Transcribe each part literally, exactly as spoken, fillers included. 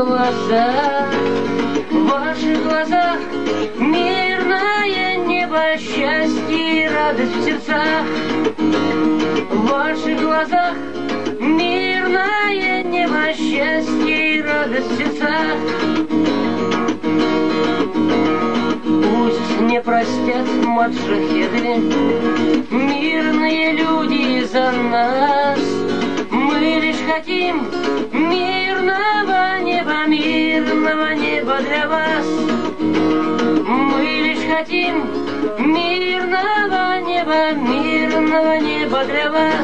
глазах, в ваших глазах мирное небо, счастье и радость в сердцах. В ваших глазах мирное небо, счастье и радость в сердцах. Пусть не простят маджахеды, мирные люди за нас. Мы лишь хотим мирного неба, мирного неба для вас. Мы лишь хотим мирного неба, мирного неба для вас.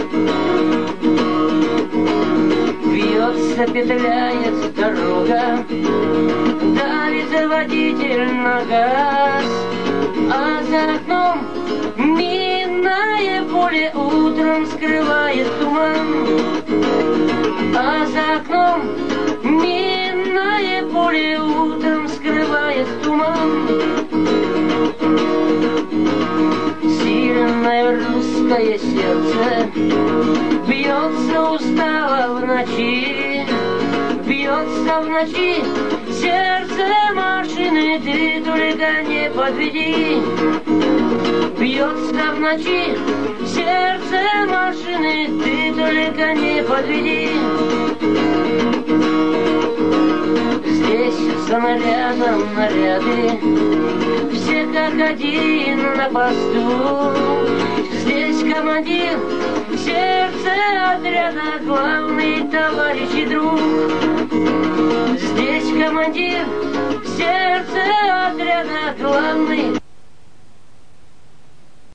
Бьется, петляет дорога, давит водитель на газ, а за окном минное поле утром скрывает туман. А за окном минное поле утром скрывает туман. Сильное русское сердце бьется устало в ночи, бьется в ночи сердце машины, ты только не подведи. Бьется в ночи сердце машины, ты только не подведи. Здесь за нарядом наряды, все как один на посту. Здесь командир, сердце отряда, главный товарищ и друг. Здесь командир, сердце отряда, главный